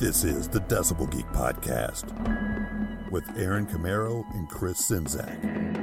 This is the Decibel Geek Podcast with Aaron Camaro and Chris Czynszak.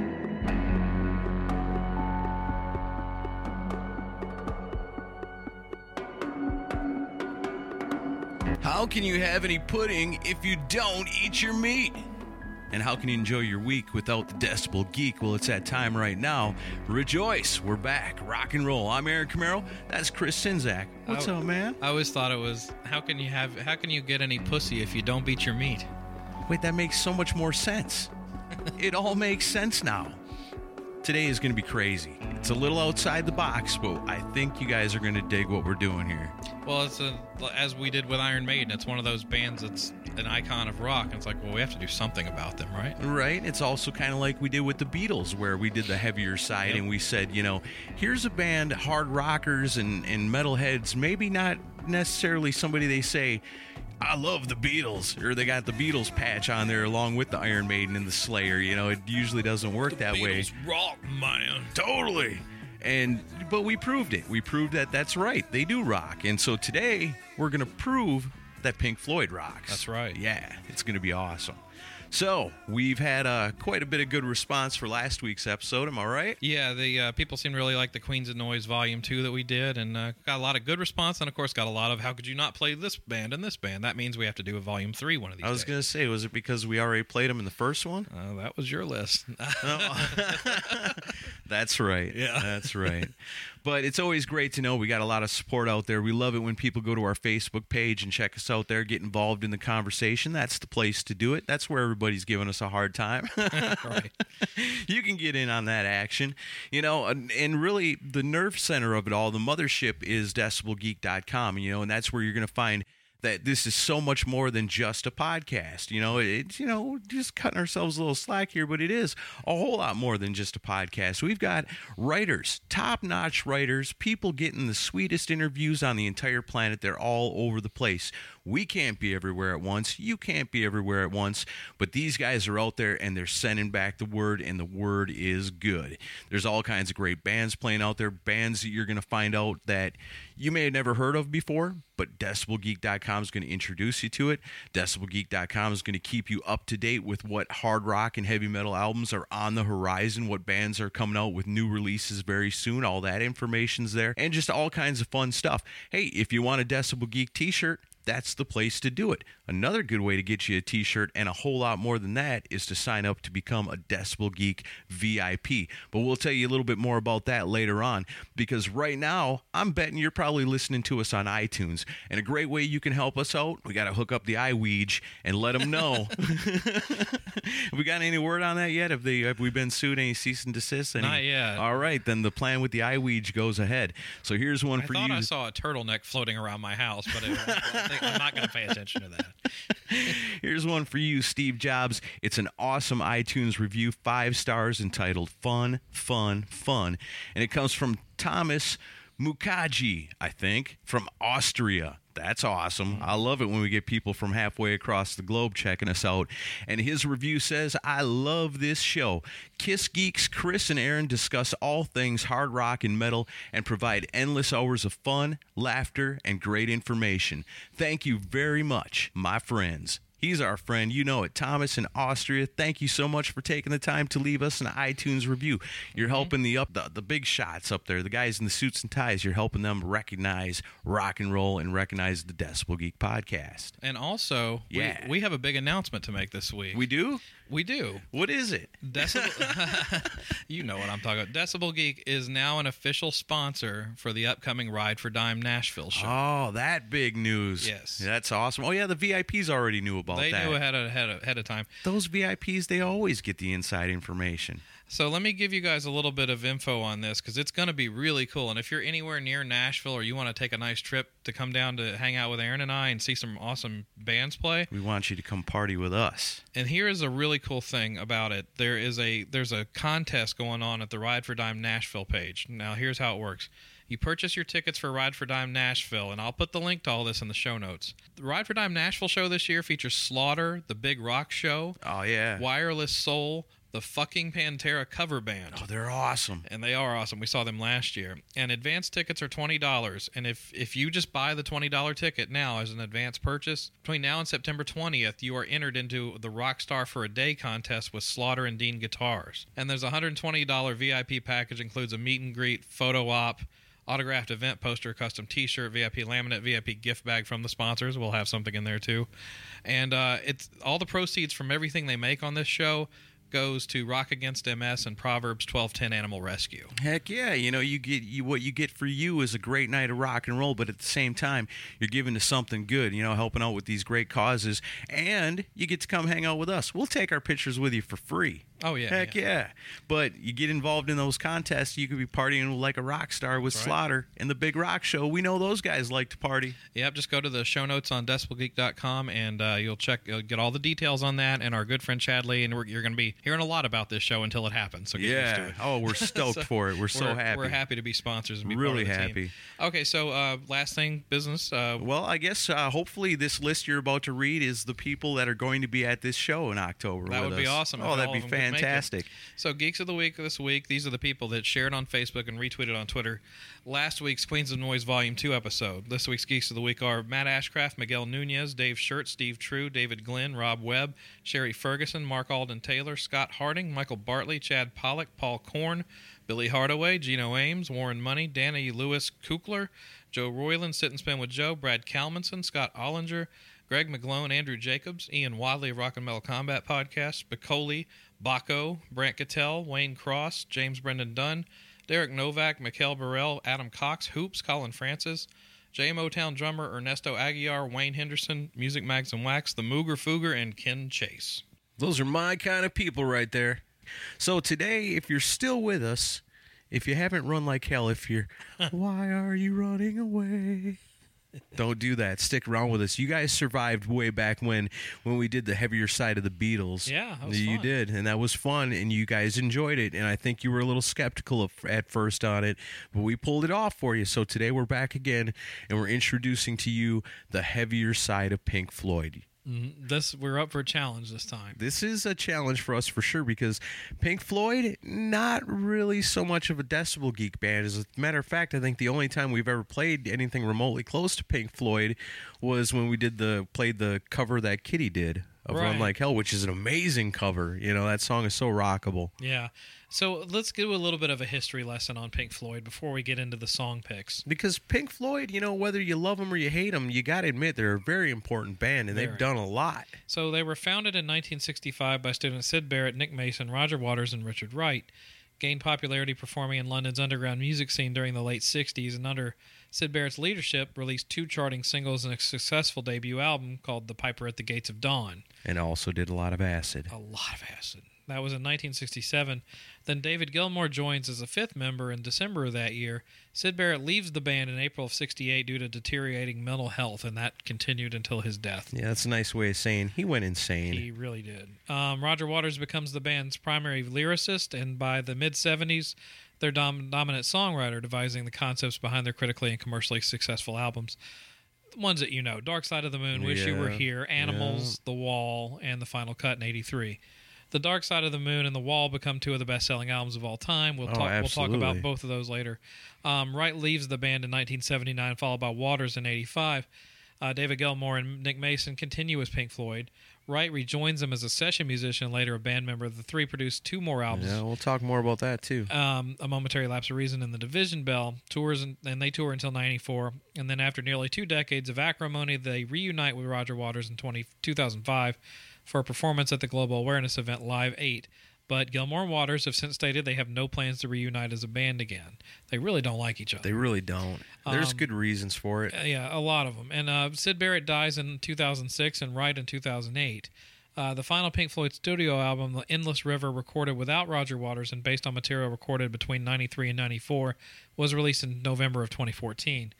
How can you have any pudding if you don't eat your meat? And how can you enjoy your week without the Decibel Geek? Well, it's that time right now. Rejoice, we're back. Rock and roll. I'm Aaron Camaro. That's Chris Czynszak. What's up, man? I always thought it was, how can you get any pussy if you don't beat your meat? Wait, that makes so much more sense. It all makes sense now. Today is going to be crazy. It's a little outside the box, but I think you guys are going to dig what we're doing here. Well, it's as we did with Iron Maiden. It's one of those bands that's an icon of rock. And it's like, well, we have to do something about them, right? Right. It's also kind of like we did with the Beatles, where we did the heavier side, and we said, you know, here's a band, hard rockers and metalheads, maybe not necessarily somebody they say, I love the Beatles, or they got the Beatles patch on there along with the Iron Maiden and the Slayer. You know, it usually doesn't work that way. Beatles rock, man. Totally. But we proved it. We proved that that's right. They do rock. And so today we're going to prove that Pink Floyd rocks. That's right. Yeah, it's going to be awesome. So, we've had quite a bit of good response for last week's episode, am I right? Yeah, the people seem to really like the Queens of Noise Volume 2 that we did, and got a lot of good response, and of course got a lot of, how could you not play this band and this band? That means we have to do a Volume 3 one of these days. I was going to say, was it because we already played them in the first one? That was your list. That's right. Yeah. That's right. But it's always great to know we got a lot of support out there. We love it when people go to our Facebook page and check us out there, get involved in the conversation. That's the place to do it. That's where everybody's giving us a hard time. Right. You can get in on that action. You know, and really the nerve center of it all, the mothership is decibelgeek.com, you know, and that's where you're going to find that this is so much more than just a podcast. You know, it's, you know, just cutting ourselves a little slack here, but it is a whole lot more than just a podcast. We've got writers, top-notch writers, people getting the sweetest interviews on the entire planet. They're all over the place. We can't be everywhere at once. You can't be everywhere at once, but these guys are out there and they're sending back the word, and the word is good. There's all kinds of great bands playing out there, bands that you're going to find out that you may have never heard of before, but DecibelGeek.com is going to introduce you to it. DecibelGeek.com is going to keep you up to date with what hard rock and heavy metal albums are on the horizon, what bands are coming out with new releases very soon. All that information's there, and just all kinds of fun stuff. Hey, if you want a Decibel Geek t-shirt, that's the place to do it. Another good way to get you a t-shirt and a whole lot more than that is to sign up to become a Decibel Geek VIP. But we'll tell you a little bit more about that later on, because right now I'm betting you're probably listening to us on iTunes. And a great way you can help us out, we got to hook up the iWeege and let them know. Have we got any word on that yet? Have we been sued? Any cease and desist? Not yet. All right, then the plan with the iWeege goes ahead. So here's one for you. I thought I saw a turtleneck floating around my house, but I'm not going to pay attention to that. Here's one for you, Steve Jobs. It's an awesome iTunes review, 5 stars, entitled Fun, Fun, Fun. And it comes from Thomas Mukaji, I think, from Austria. That's awesome. I love it when we get people from halfway across the globe checking us out. And his review says, I love this show. Kiss Geeks Chris and Aaron discuss all things hard rock and metal and provide endless hours of fun, laughter, and great information. Thank you very much, my friends. He's our friend, you know it, Thomas in Austria. Thank you so much for taking the time to leave us an iTunes review. You're helping the big shots up there, the guys in the suits and ties. You're helping them recognize rock and roll and recognize the Decibel Geek podcast. And also, we have a big announcement to make this week. We do? We do. What is it? You know what I'm talking about. Decibel Geek is now an official sponsor for the upcoming Ride for Dime Nashville show. Oh, that big news. Yes. That's awesome. Oh, yeah, the VIPs already knew about They that. knew ahead of time. Those VIPs, they always get the inside information. So let me give you guys a little bit of info on this, because it's going to be really cool. And if you're anywhere near Nashville, or you want to take a nice trip to come down to hang out with Aaron and I and see some awesome bands play, we want you to come party with us. And here is a really cool thing about it. There's a contest going on at the Ride for Dime Nashville page. Now, here's how it works. You purchase your tickets for Ride for Dime Nashville, and I'll put the link to all this in the show notes. The Ride for Dime Nashville show this year features Slaughter, The Big Rock Show, oh yeah, Wireless Soul, the Fucking Pantera cover band. Oh, they're awesome. And they are awesome. We saw them last year. And advance tickets are $20. And if you just buy the $20 ticket now as an advance purchase, between now and September 20th, you are entered into the Rockstar for a Day contest with Slaughter and Dean Guitars. And there's a $120 VIP package, includes a meet and greet, photo op, autographed event poster, custom t-shirt, VIP laminate, VIP gift bag from the sponsors. We'll have something in there too. And it's all the proceeds from everything they make on this show goes to Rock Against MS and Proverbs 12:10 Animal Rescue. Heck yeah. What you get for you is a great night of rock and roll, but at the same time, you're giving to something good, helping out with these great causes, and you get to come hang out with us. We'll take our pictures with you for free. Oh, yeah. Heck yeah. But you get involved in those contests, you could be partying like a rock star with Slaughter and the Big Rock Show. We know those guys like to party. Yep, just go to the show notes on decibelgeek.com, and you'll get all the details on that, and our good friend Chadley, and you're going to be hearing a lot about this show until it happens, so get used to it. Oh, we're stoked for it. We're so happy. We're happy to be sponsors and be really part of the happy. Team. Okay, so last thing, business. Well, I guess hopefully this list you're about to read is the people that are going to be at this show in October. That would be awesome. Oh, that'd be fantastic. So, Geeks of the Week this week, these are the people that shared on Facebook and retweeted on Twitter last week's Queens of Noise Volume 2 episode. This week's Geeks of the Week are Matt Ashcraft, Miguel Nunez, Dave Shirt, Steve True, David Glenn, Rob Webb, Sherry Ferguson, Mark Alden Taylor, Scott Harding, Michael Bartley, Chad Pollock, Paul Korn, Billy Hardaway, Gino Ames, Warren Money, Danny Lewis Kukler, Joe Royland, Sit and Spin with Joe, Brad Kalmanson, Scott Ollinger, Greg McGlone, Andrew Jacobs, Ian Wadley of Rock and Metal Combat Podcast, Bacoli, Baco, Brant Cattell, Wayne Cross, James Brendan Dunn, Derek Novak, Mikhail Burrell, Adam Cox, Hoops, Colin Francis, J Motown drummer Ernesto Aguiar, Wayne Henderson, Music Mags and Wax, The Mooger Fooger, and Ken Chase. Those are my kind of people right there. So today, if you're still with us, if you haven't run like hell, if you're, why are you running away? Don't do that. Stick around with us. You guys survived way back when we did the heavier side of the Beatles. Yeah, that was you fun. did, and that was fun, and you guys enjoyed it. And I think you were a little skeptical at first on it, but we pulled it off for you. So today we're back again, and we're introducing to you the heavier side of Pink Floyd. We're up for a challenge this time. This is a challenge for us for sure, because Pink Floyd, not really so much of a Decibel Geek band. As a matter of fact, I think the only time we've ever played anything remotely close to Pink Floyd was when we played the cover that Kitty did of Run Like Hell, which is an amazing cover. That song is so rockable. Yeah. So let's do a little bit of a history lesson on Pink Floyd before we get into the song picks. Because Pink Floyd, whether you love them or you hate them, you got to admit they're a very important band, and they've done a lot. So they were founded in 1965 by students Syd Barrett, Nick Mason, Roger Waters, and Richard Wright. Gained popularity performing in London's underground music scene during the late 60s, and under Syd Barrett's leadership released 2 charting singles and a successful debut album called The Piper at the Gates of Dawn. And also did a lot of acid. A lot of acid. That was in 1967. Then David Gilmour joins as a 5th member in December of that year. Syd Barrett leaves the band in April of 68 due to deteriorating mental health, and that continued until his death. Yeah, that's a nice way of saying he went insane. He really did. Roger Waters becomes the band's primary lyricist, and by the mid-70s, their dominant songwriter, devising the concepts behind their critically and commercially successful albums. The ones that you know: Dark Side of the Moon, Wish You Were Here, Animals, The Wall, and The Final Cut in 83. The Dark Side of the Moon and The Wall become 2 of the best-selling albums of all time. We'll talk about both of those later. Wright leaves the band in 1979, followed by Waters in 85. David Gilmour and Nick Mason continue as Pink Floyd. Wright rejoins them as a session musician and later a band member. The 3 produced 2 more albums. Yeah, we'll talk more about that, too. A Momentary Lapse of Reason and The Division Bell. And they tour until 94. And then after nearly 2 decades of acrimony, they reunite with Roger Waters in 2005 for a performance at the Global Awareness event Live 8. But Gilmour and Waters have since stated they have no plans to reunite as a band again. They really don't like each other. They really don't. There's good reasons for it. Yeah, a lot of them. And Syd Barrett dies in 2006 and Wright in 2008. The final Pink Floyd studio album, The Endless River, recorded without Roger Waters and based on material recorded between 93 and 94, was released in November of 2014.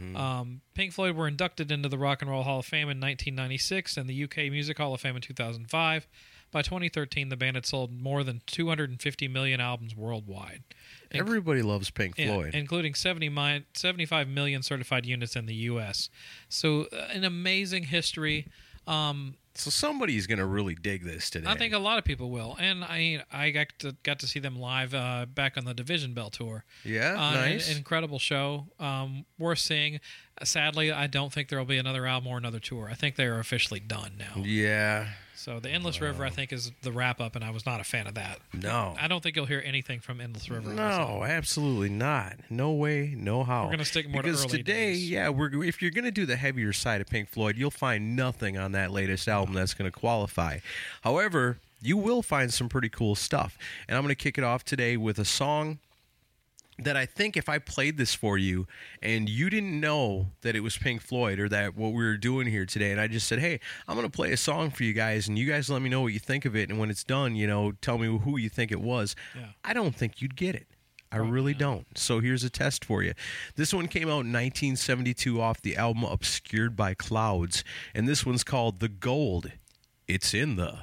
Pink Floyd were inducted into the Rock and Roll Hall of Fame in 1996 and the UK Music Hall of Fame in 2005. By 2013, the band had sold more than 250 million albums worldwide. Everybody loves Pink Floyd. Including 75 million certified units in the U.S. So an amazing history So somebody's going to really dig this today. I think a lot of people will, and I got to see them live back on the Division Bell tour. Yeah, nice, an incredible show, worth seeing. Sadly, I don't think there will be another album or another tour. I think they are officially done now. Yeah. So the Endless River, I think, is the wrap up, and I was not a fan of that. No, I don't think you'll hear anything from Endless River. No, absolutely not. No way, no how. We're gonna stick more because to early today, days. yeah, if you're gonna do the heavier side of Pink Floyd, you'll find nothing on that latest album that's gonna qualify. However, you will find some pretty cool stuff, and I'm gonna kick it off today with a song that I think if I played this for you and you didn't know that it was Pink Floyd or that what we were doing here today, and I just said, hey, I'm going to play a song for you guys, and you guys let me know what you think of it, and when it's done, tell me who you think it was. Yeah. I don't think you'd get it. I really don't. So here's a test for you. This one came out in 1972 off the album Obscured by Clouds, and this one's called The Gold. It's in the...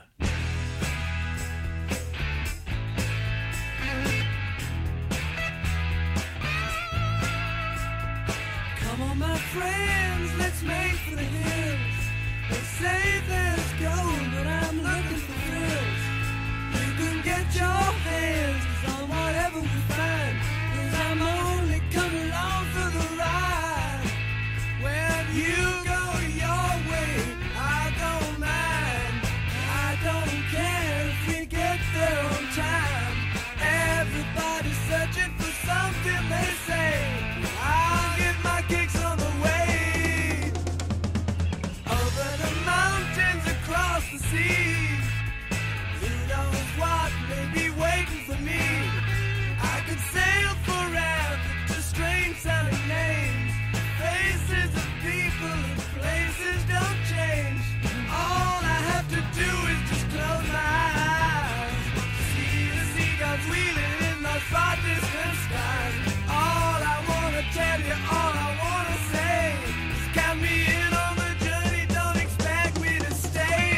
Friends, let's make for the hills. They say there's gold, but I'm looking for thrills. You can get your hands on whatever we find, 'cause I'm only coming along for the ride. When you go your way, I don't mind. I don't care if we get there on time. Everybody's searching for something, they say. I'll get my kicks on the way. Over the mountains, across the sea. Who knows what may be waiting for me? I could sail forever to strange sounding names. Faces of people and places don't change. All I have to do is just close my eyes. See the seagulls wheeling in those far distant skies. All I wanna tell you, all I wanna say is count me in on the journey, don't expect me to stay.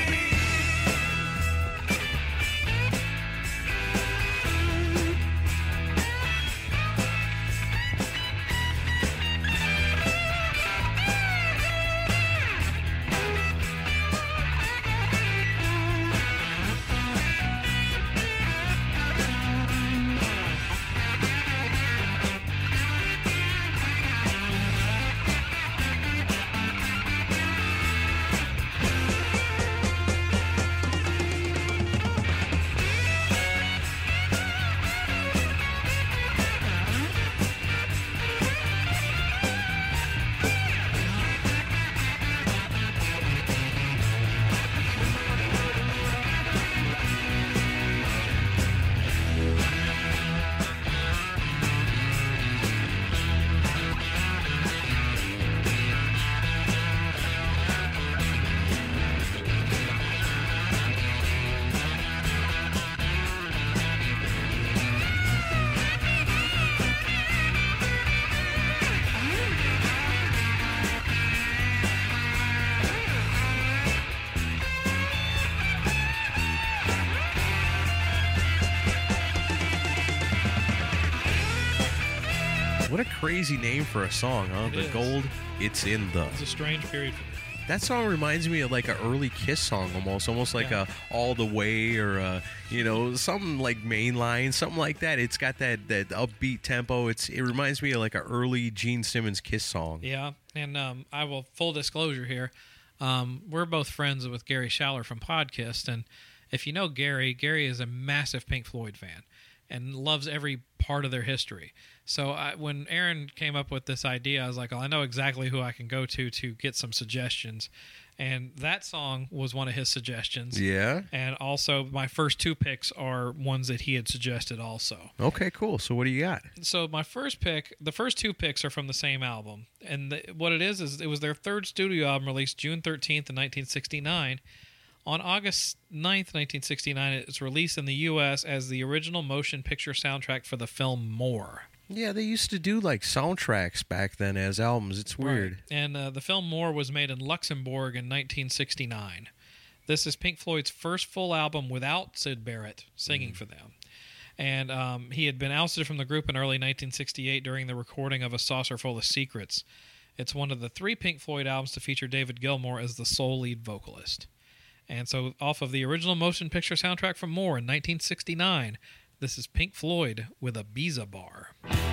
What a crazy name for a song, huh? It The is. Gold, It's in the... It's a strange period for me. That song reminds me of like an early Kiss song almost like Yeah. a All the Way or something like Mainline, something like that. It's got that upbeat tempo. It reminds me of like an early Gene Simmons Kiss song. Yeah, and I will, full disclosure here, we're both friends with Gary Schaller from Podcast, and if you know Gary is a massive Pink Floyd fan and loves every part of their history. So when Aaron came up with this idea, I was like, I know exactly who I can go to get some suggestions. And that song was one of his suggestions. Yeah. And also my first two picks are ones that he had suggested also. Okay, cool. So what do you got? So my first pick, the first two picks are from the same album. And what it is it was their third studio album released June 13th in 1969. On August 9th, 1969, it's released in the U.S. as the original motion picture soundtrack for the film More. Yeah, they used to do like soundtracks back then as albums. It's weird. Right. And the film More was made in Luxembourg in 1969. This is Pink Floyd's first full album without Syd Barrett singing for them. And he had been ousted from the group in early 1968 during the recording of A Saucer Full of Secrets. It's one of the 3 Pink Floyd albums to feature David Gilmour as the sole lead vocalist. And so off of the original motion picture soundtrack from More in 1969, this is Pink Floyd with Ibiza Bar.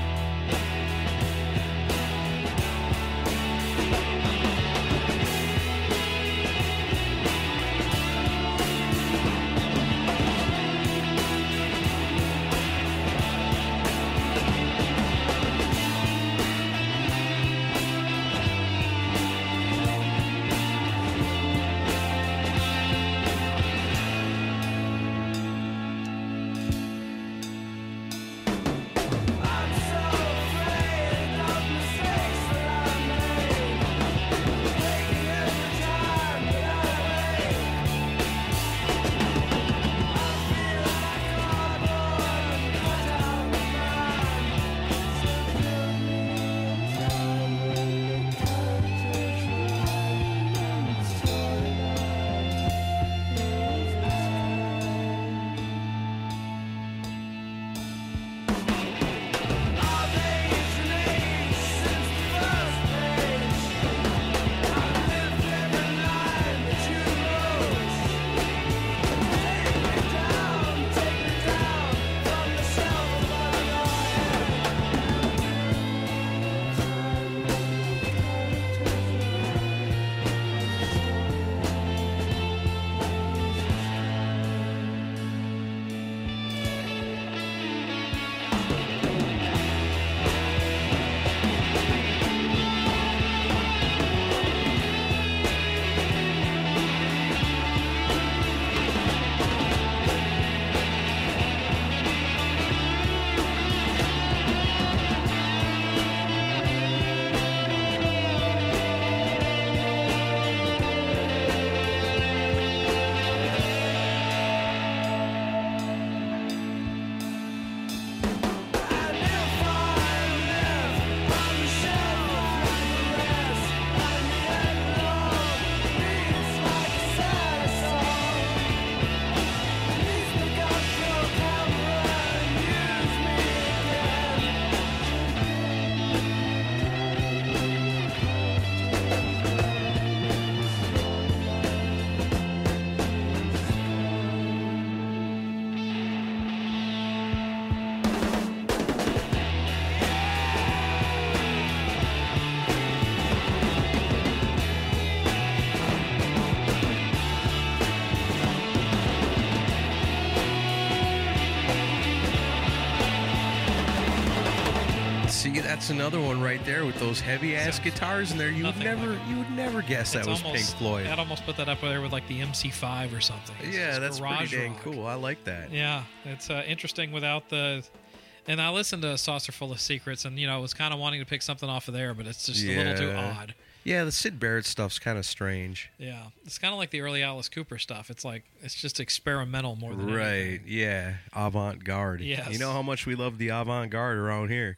See, that's another one right there with those heavy ass guitars in there. You would never guess that was Pink Floyd. I'd almost put that up there with like the MC5 or something. Yeah, that's pretty dang rock. cool. I like that. Yeah, it's interesting without the. And I listened to Saucer Full of Secrets, and I was kind of wanting to pick something off of there, but it's just a little too odd. Yeah, the Syd Barrett stuff's kind of strange. Yeah, it's kind of like the early Alice Cooper stuff. It's like it's just experimental more than anything. Yeah, avant-garde. Yes. You know how much we love the avant-garde around here.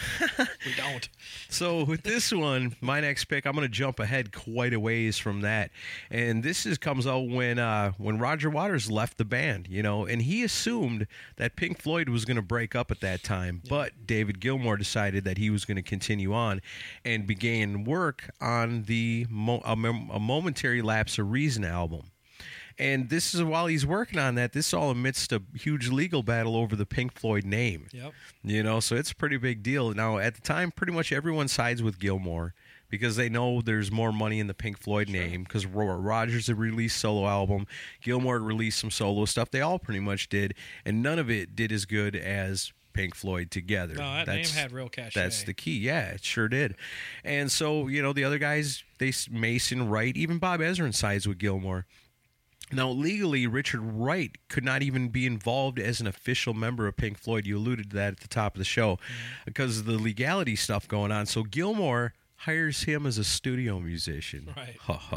We don't. So with this one, my next pick, I'm going to jump ahead quite a ways from that, and this comes out when Roger Waters left the band, and he assumed that Pink Floyd was going to break up at that time, but David Gilmour decided that he was going to continue on, and began work on the A Momentary Lapse of Reason album. And this is while he's working on that, this is all amidst a huge legal battle over the Pink Floyd name. Yep. So it's a pretty big deal. Now, at the time, pretty much everyone sides with Gilmour because they know there's more money in the Pink Floyd name, because Rogers had released solo album, Gilmour had released some solo stuff. They all pretty much did, and none of it did as good as Pink Floyd together. No, that name had real cachet. That's the key. Yeah, it sure did. And so, the other guys, Mason, Wright, even Bob Ezrin sides with Gilmour. Now, legally, Richard Wright could not even be involved as an official member of Pink Floyd. You alluded to that at the top of the show because of the legality stuff going on. So Gilmour hires him as a studio musician. Right. Ha, ha,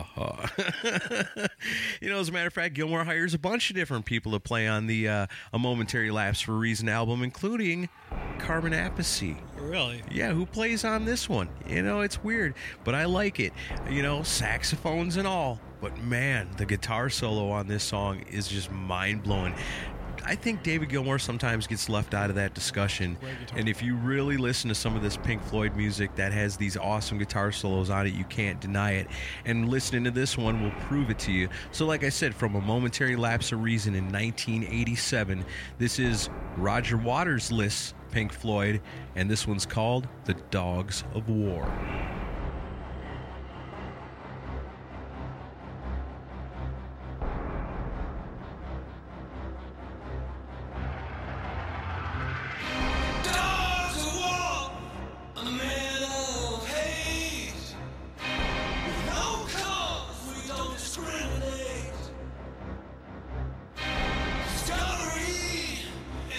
ha. As a matter of fact, Gilmour hires a bunch of different people to play on the A Momentary Lapse for Reason album, including Carmen Appice. Really? Yeah, who plays on this one? It's weird, but I like it. Saxophones and all. But man, the guitar solo on this song is just mind-blowing. I think David Gilmour sometimes gets left out of that discussion. And if you really listen to some of this Pink Floyd music that has these awesome guitar solos on it, you can't deny it. And listening to this one will prove it to you. So like I said, from A Momentary Lapse of Reason in 1987, this is Roger Waters' Pink Floyd, and this one's called The Dogs of War.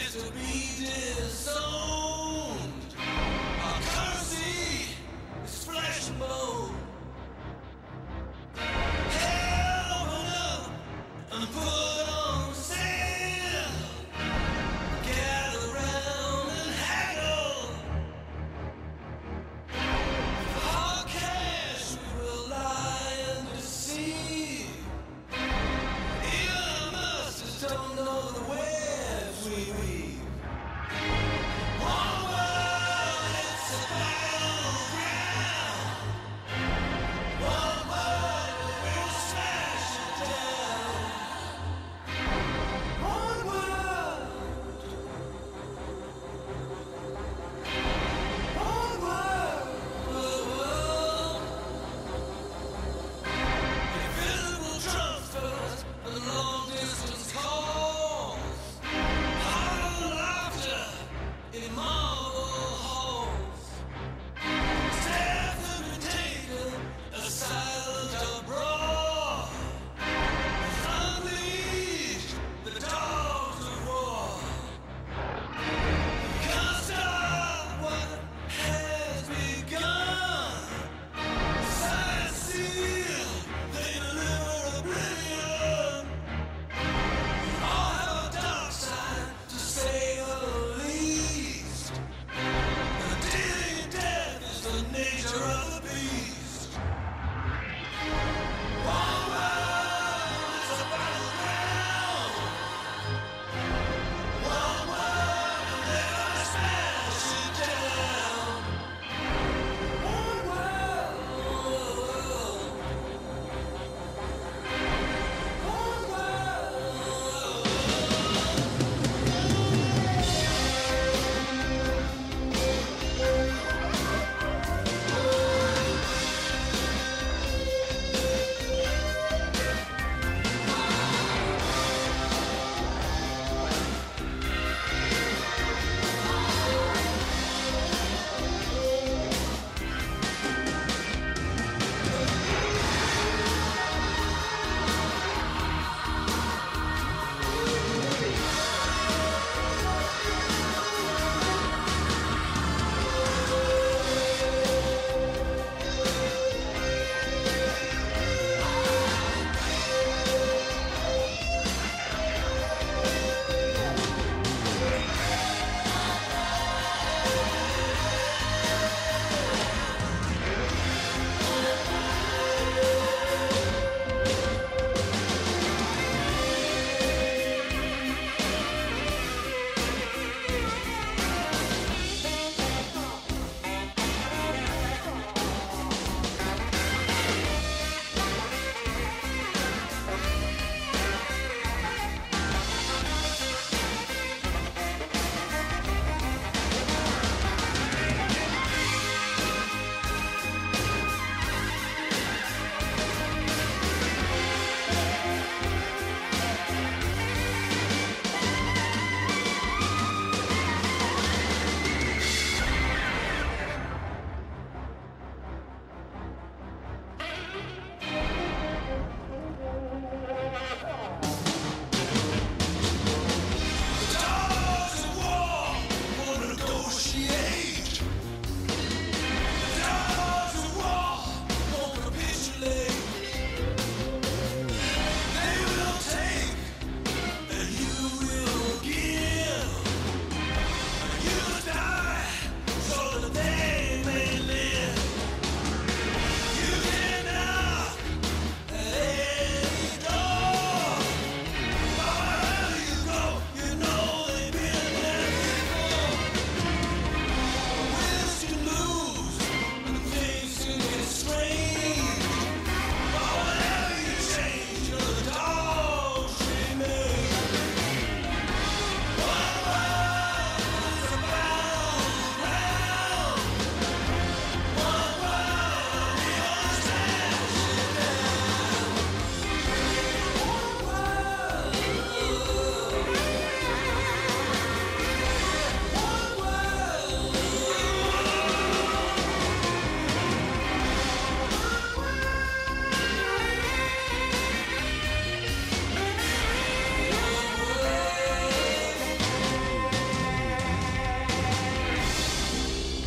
It's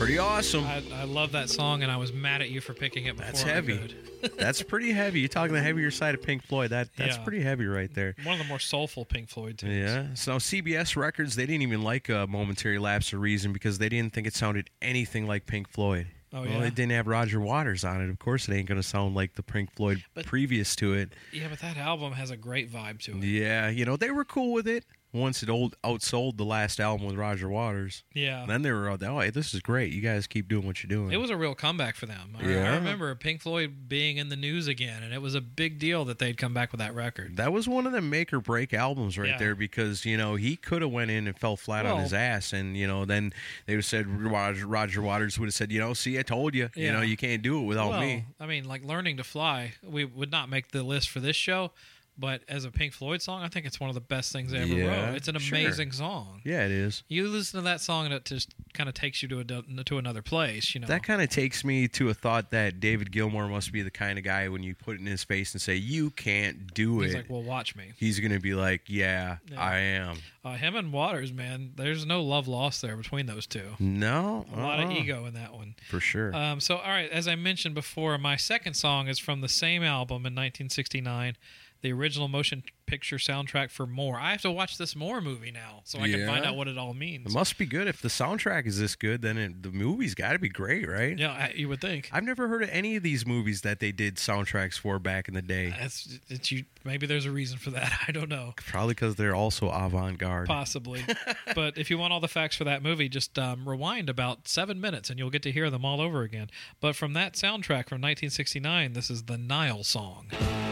Pretty awesome. I love that song, and I was mad at you for picking it before. That's I heavy. could. That's pretty heavy. You're talking the heavier side of Pink Floyd. That's Yeah. pretty heavy right there. One of the more soulful Pink Floyd tunes. Yeah. So CBS Records, they didn't even like a Momentary Lapse of Reason because they didn't think it sounded anything like Pink Floyd. Oh, Well, yeah? it didn't have Roger Waters on it. Of course, it ain't going to sound like the Pink Floyd But- previous to it. Yeah, but that album has a great vibe to it. Yeah, they were cool with it once it outsold the last album with Roger Waters. Yeah. Then they were, oh, hey, this is great. You guys keep doing what you're doing. It was a real comeback for them. I Yeah. remember Pink Floyd being in the news again, and it was a big deal that they'd come back with that record. That was one of the make or break albums right Yeah. there because, he could have went in and fell flat on Well- his ass. And, then they would have said, Roger Waters would have said, see, I told you, Yeah. you can't do it without me. I mean, like Learning to Fly, we would not make the list for this show, but as a Pink Floyd song, I think it's one of the best things they ever Yeah, wrote. It's an sure. amazing song. Yeah, it is. You listen to that song, and it just kind of takes you to another place, That kind of takes me to a thought that David Gilmour must be the kind of guy when you put it in his face and say, you can't do He's it. like, well, watch me. He's going to be like, yeah, Yeah. I am. Him and Waters, man, there's no love lost there between those two. No. A lot of ego in that one. For sure. So, all right, as I mentioned before, my second song is from the same album in 1969, the original motion picture soundtrack for More. I have to watch this More movie now so I can find Yeah. out what it all means. It must be good. If the soundtrack is this good, then the movie's got to be great, right? Yeah, you would think. I've never heard of any of these movies that they did soundtracks for back in the day. Maybe there's a reason for that. I don't know. Probably because they're also avant-garde. Possibly. But if you want all the facts for that movie, just rewind about 7 minutes and you'll get to hear them all over again. But from that soundtrack from 1969, this is the Nile Song.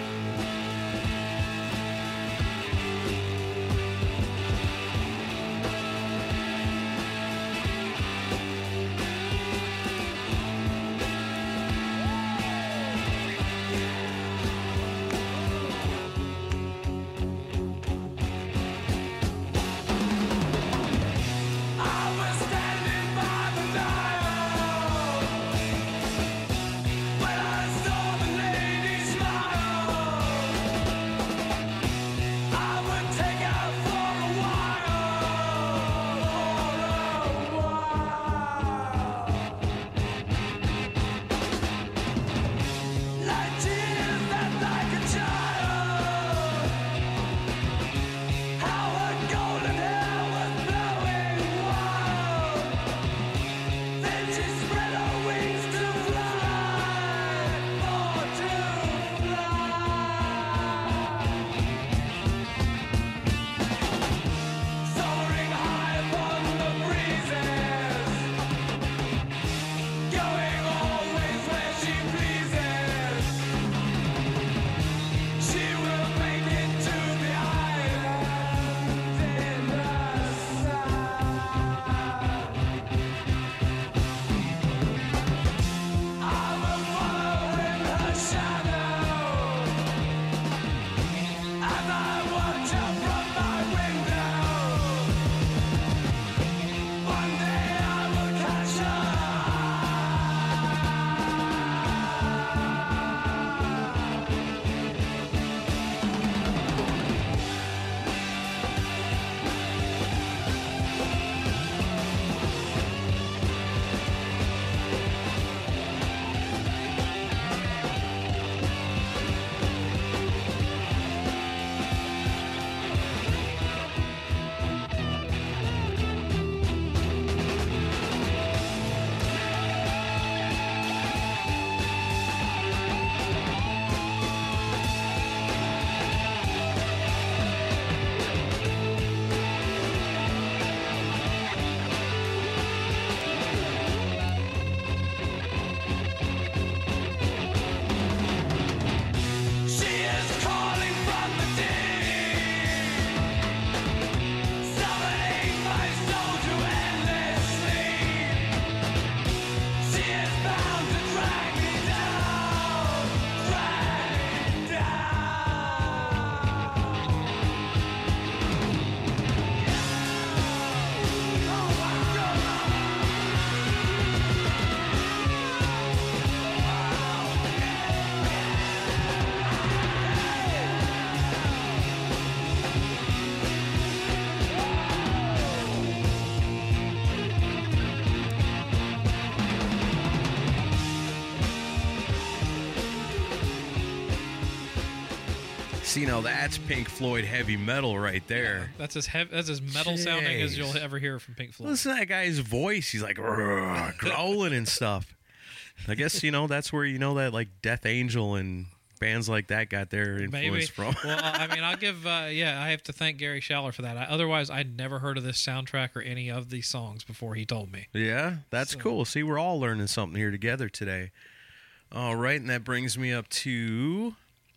I was standing by the Nile when I saw the lady smile. that's Pink Floyd heavy metal right there. That's as metal sounding as you'll ever hear from Pink Floyd. Listen to that guy's voice. He's like growling and stuff. I guess, that's where that like Death Angel and bands like that got their influence from. Well, I mean, I'll give, I have to thank Gary Schaller for that. Otherwise, I'd never heard of this soundtrack or any of these songs before he told me. Yeah, that's cool. See, we're all learning something here together today. All right, and that brings me up to...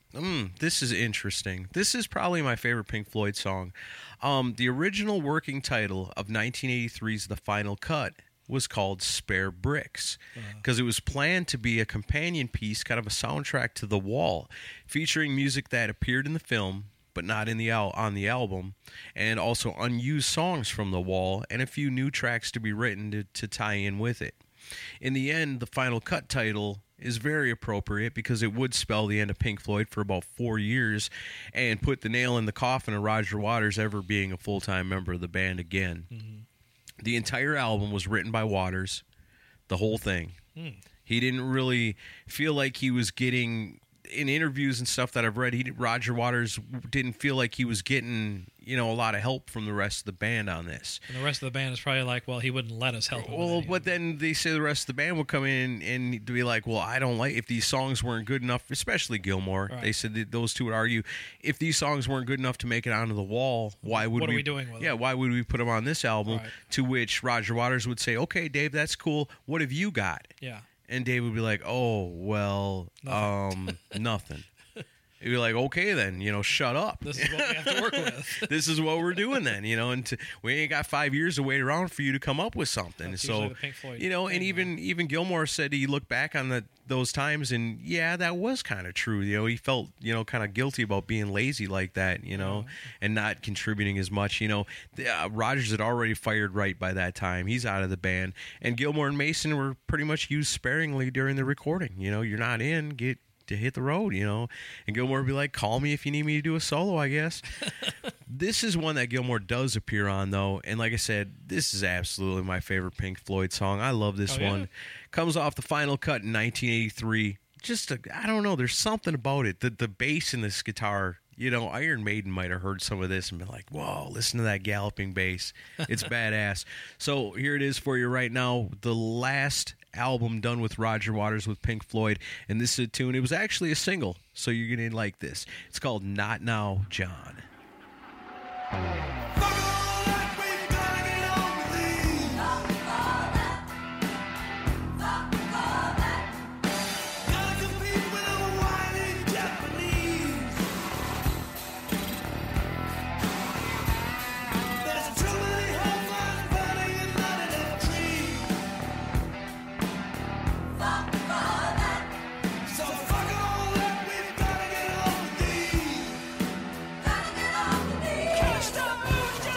this is interesting. This is probably my favorite Pink Floyd song. The original working title of 1983's The Final Cut was called Spare Bricks because it was planned to be a companion piece, kind of a soundtrack to The Wall, featuring music that appeared in the film but not on the album, and also unused songs from The Wall and a few new tracks to be written to tie in with it. In the end, the Final Cut title is very appropriate because it would spell the end of Pink Floyd for about 4 years and put the nail in the coffin of Roger Waters ever being a full-time member of the band again. Mm-hmm. The entire album was written by Waters, the whole thing. He didn't really feel like he was getting, in interviews and stuff that I've read, Roger Waters didn't feel like he was getting, a lot of help from the rest of the band on this. And the rest of the band is probably like, well, he wouldn't let us help him. Well, but then they say the rest of the band would come in and be like, well, I don't like, if these songs weren't good enough, especially Gilmour, right. They said that those two would argue, if these songs weren't good enough to make it onto The Wall, why would what are we doing with them? Yeah, why would we put them on this album? Right. To which Roger Waters would say, okay, Dave, that's cool. What have you got? Yeah. And Dave would be like, oh, well, nothing. He'd be like, okay, then, shut up. This is what we have to work with. This is what we're doing then, and we ain't got 5 years to wait around for you to come up with something. That's so, the Pink Floyd and even Gilmour said he looked back on those times and, yeah, that was kind of true. He felt, kind of guilty about being lazy like that, and not contributing as much. Rogers had already fired Wright by that time. He's out of the band. And Gilmour and Mason were pretty much used sparingly during the recording. You're not in, get to hit the road, and Gilmour would be like, call me if you need me to do a solo, I guess. This is one that Gilmour does appear on, though, and like I said, this is absolutely my favorite Pink Floyd song. I love this one. Comes off the Final Cut in 1983. I don't know, there's something about it. The bass in this guitar, Iron Maiden might have heard some of this and been like, whoa, listen to that galloping bass. It's badass. So here it is for you right now, the last album done with Roger Waters with Pink Floyd, and this is a tune. It was actually a single, so you're going to like this. It's called Not Now, John. Stop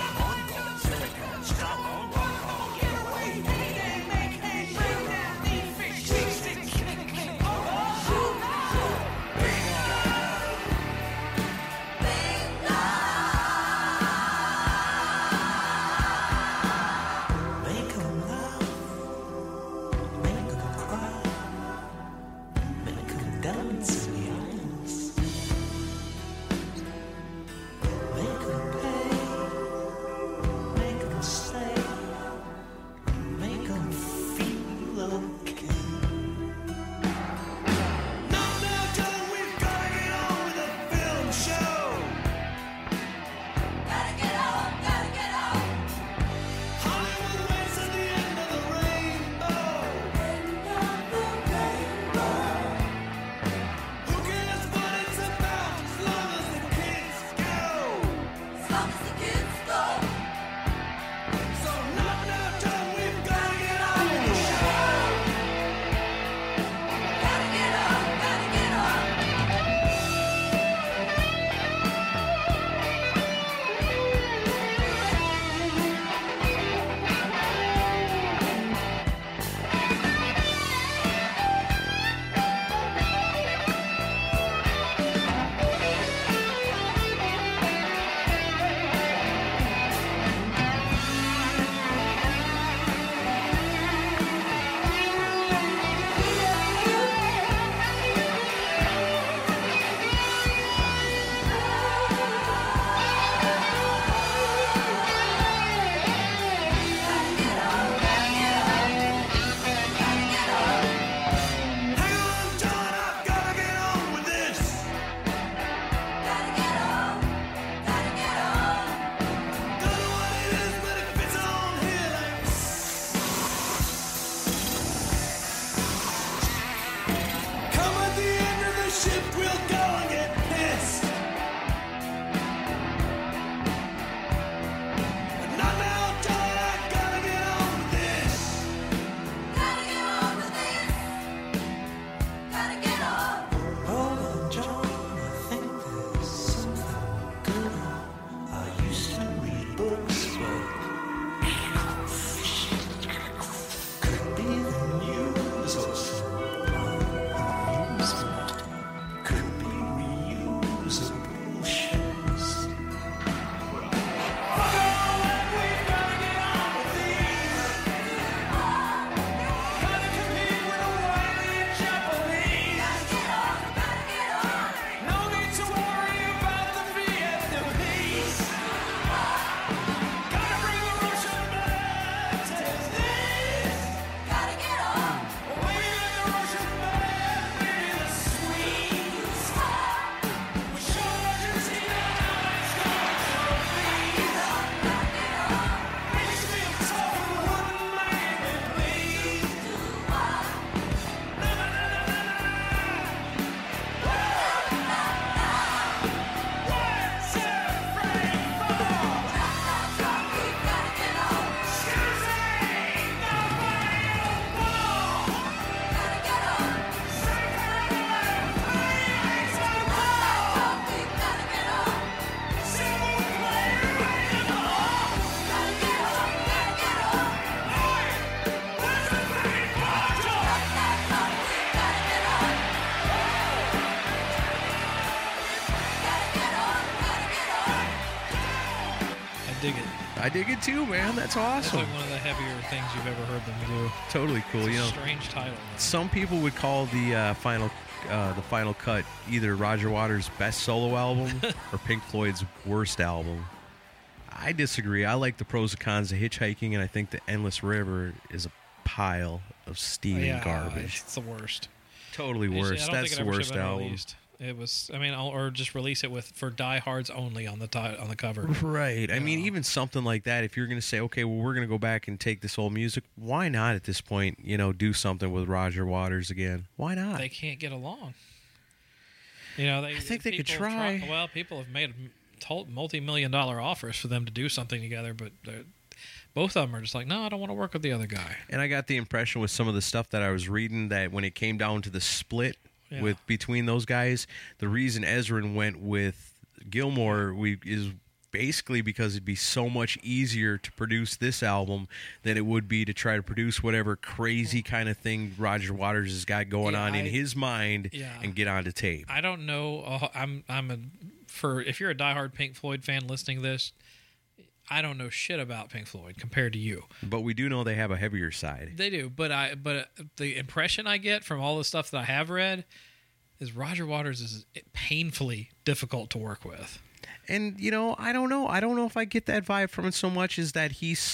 dig it too, man. That's That's awesome. like one of the heavier things you've ever heard them do. Totally cool. You know, Strange title. some people would call the final cut either Roger Waters' best solo album or Pink Floyd's worst album. I disagree. I like the pros and cons of Hitchhiking, and I think the Endless River is a pile of steam and garbage. It's the worst. Totally worst. I don't That's think it the ever should worst have been album. released. It was. I mean, or just release it for diehards only on the cover. Right. I mean, even something like that, if you're going to say, okay, well, we're going to go back and take this old music, why not at this point, do something with Roger Waters again? Why not? They can't get along. I think they could try. Well, people have made multi-million-dollar offers for them to do something together, but both of them are just like, no, I don't want to work with the other guy. And I got the impression with some of the stuff that I was reading that when it came down to the split between those guys, the reason Ezrin went with Gilmore is basically because it'd be so much easier to produce this album than it would be to try to produce whatever crazy kind of thing Roger Waters has got going on in his mind and get onto tape. I don't know. If you're a diehard Pink Floyd fan listening to this, I don't know shit about Pink Floyd compared to you. But we do know they have a heavier side. They do, but the impression I get from all the stuff that I have read is Roger Waters is painfully difficult to work with. And I don't know. I don't know if I get that vibe from it so much as that he's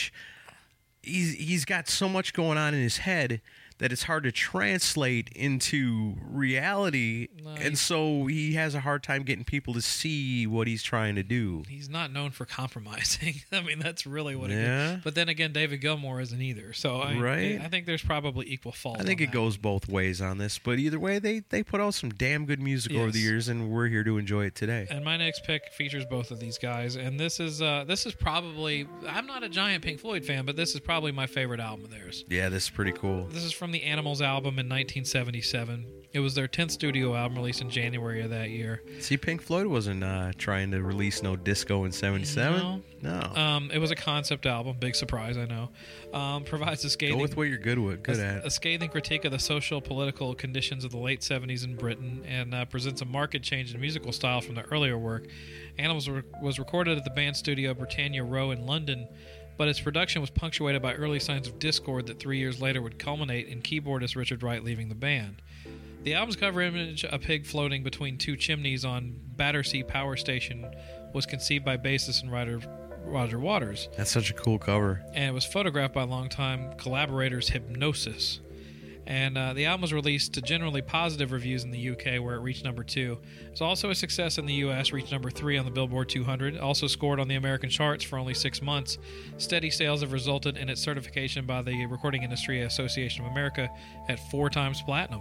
got so much going on in his head that it's hard to translate into reality, and so he has a hard time getting people to see what he's trying to do. He's not known for compromising. I mean, that's really what it Yeah. is. But then again, David Gilmour isn't either. So I think there's probably equal fault. I think on it that. goes both ways on this, but either way, they put out some damn good music over the Yes. years, and we're here to enjoy it today. And my next pick features both of these guys, and this is probably, I'm not a giant Pink Floyd fan, but this is probably my favorite album of theirs. Yeah, this is pretty cool. This is from the Animals album in 1977. It was their 10th studio album, released in January of that year. See, Pink Floyd wasn't trying to release no disco in 77. No. It was a concept album. Big surprise, I know. Provides a scathing... Go with what you're good at. A scathing critique of the social political conditions of the late 70s in Britain, and presents a marked change in musical style from the earlier work. Animals was recorded at the band studio Britannia Row in London, but its production was punctuated by early signs of discord that 3 years later would culminate in keyboardist Richard Wright leaving the band. The album's cover image, a pig floating between two chimneys on Battersea Power Station, was conceived by bassist and writer Roger Waters. That's such a cool cover. And it was photographed by longtime collaborators Hypnosis. And the album was released to generally positive reviews in the UK, where it reached number 2. It's also a success in the US, reached number 3 on the Billboard 200. Also scored on the American charts for only 6 months. Steady sales have resulted in its certification by the Recording Industry Association of America at 4 times platinum.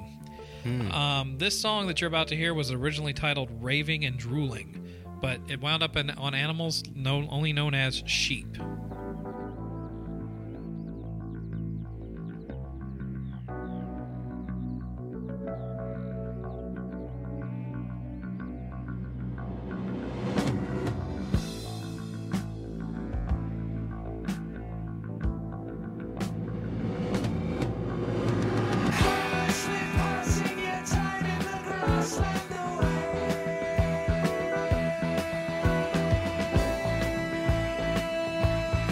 This song that you're about to hear was originally titled Raving and Drooling, but it wound up on Animals, only known as Sheep. Away.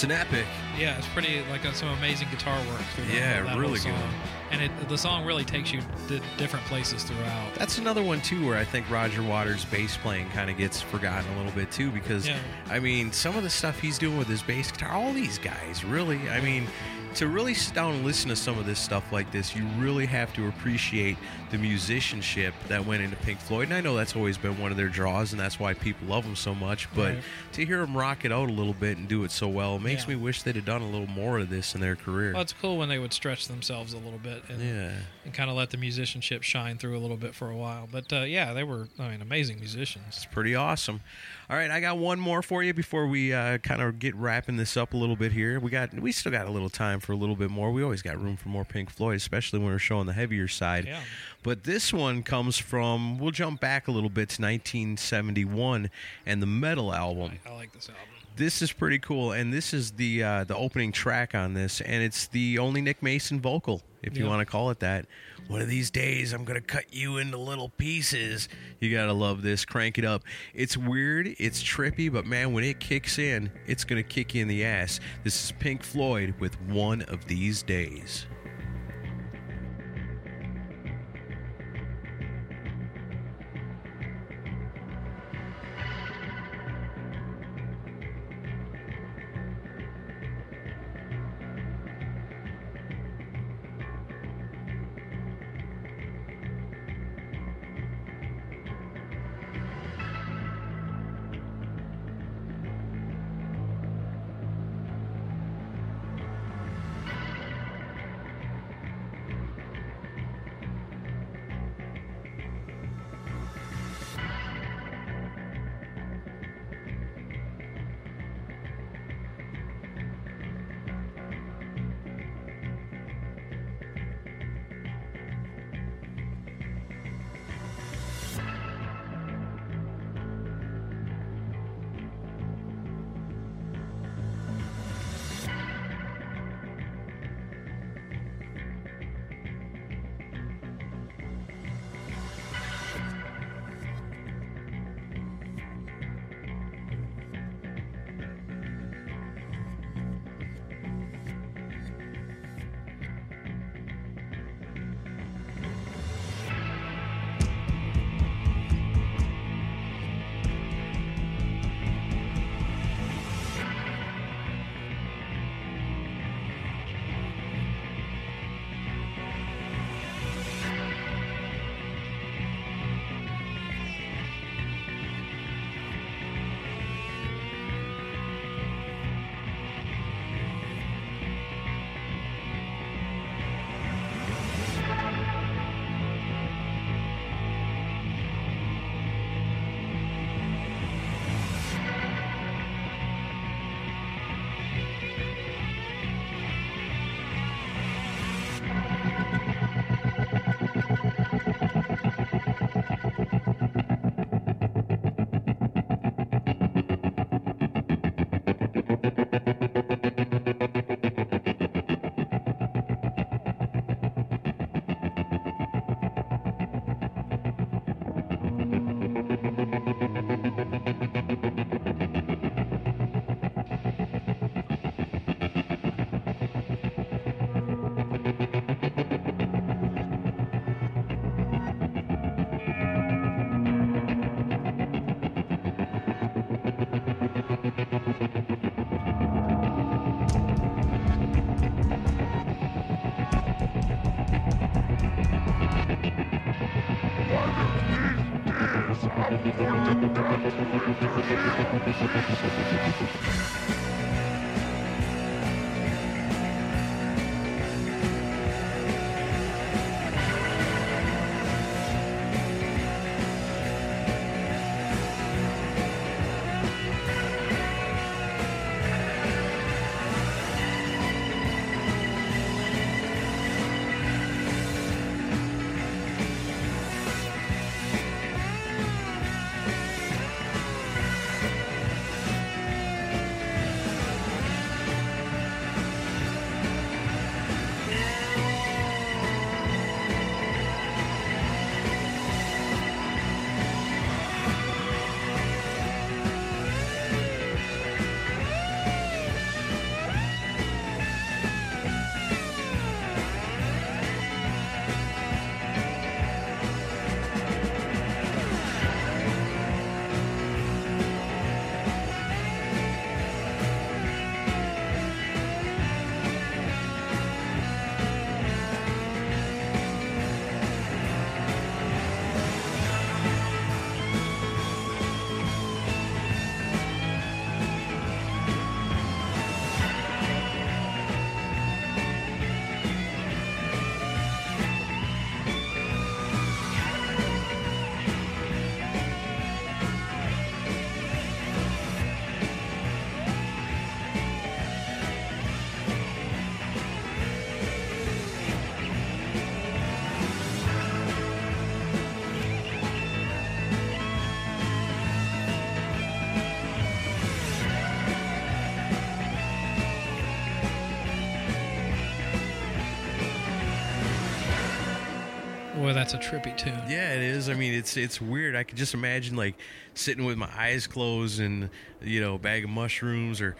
It's an epic. Yeah, it's pretty some amazing guitar work through that whole really song. good. And the song really takes you to different places throughout. That's another one too where I think Roger Waters' bass playing kind of gets forgotten a little bit too, because I mean, some of the stuff he's doing with his bass guitar, all these guys really, I mean, to really sit down and listen to some of this stuff like this, you really have to appreciate the musicianship that went into Pink Floyd. And I know that's always been one of their draws, and that's why people love them so much. But to hear them rock it out a little bit and do it so well, it makes me wish they'd have done a little more of this in their career. Well, it's cool when they would stretch themselves a little bit and kind of let the musicianship shine through a little bit for a while. But they were, amazing musicians. It's pretty awesome. All right, I got one more for you before we kind of get wrapping this up a little bit here. We still got a little time for a little bit more. We always got room for more Pink Floyd, especially when we're showing the heavier side. Yeah. But this one comes from, we'll jump back a little bit to 1971 and the Metal album. I like this album. This is pretty cool, and this is the opening track on this, and it's the only Nick Mason vocal, if you want to call it that. One of these days, I'm going to cut you into little pieces. You got to love this. Crank it up. It's weird. It's trippy, but man, when it kicks in, it's going to kick you in the ass. This is Pink Floyd with One of These Days. Boy, that's a trippy tune. Yeah, it is. I mean, it's weird. I could just imagine like sitting with my eyes closed and a bag of mushrooms or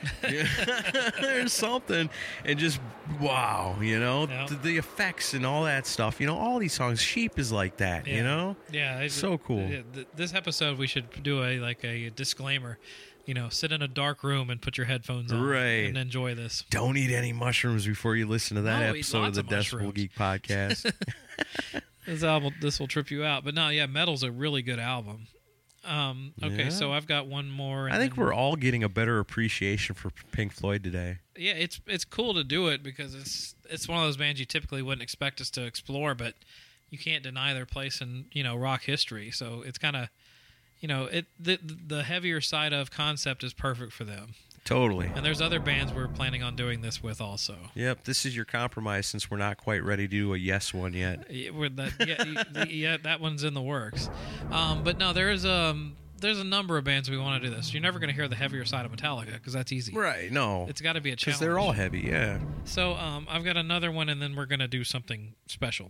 or something, and just wow, Yep. the effects and all that stuff. All these songs. Sheep is like that. Yeah. So cool. This episode, we should do a disclaimer. Sit in a dark room and put your headphones on Right. and enjoy this. Don't eat any mushrooms before you listen to that No, eat episode of lots the of Decibel mushrooms. Geek podcast. This will trip you out. But no, yeah, Metal's a really good album. Okay, Yeah. so I've got one more. And I think then- we're all getting a better appreciation for Pink Floyd today. Yeah, it's cool to do it because it's one of those bands you typically wouldn't expect us to explore, but you can't deny their place in rock history. So it's kind of the heavier side of Concept is perfect for them. Totally. And there's other bands we're planning on doing this with also. Yep, this is your compromise since we're not quite ready to do a yes one yet. That one's in the works. But no, there's a number of bands we want to do this. You're never going to hear the heavier side of Metallica because that's easy. Right, no. It's got to be a Because challenge. they're all heavy, yeah. So I've got another one, and then we're going to do something special.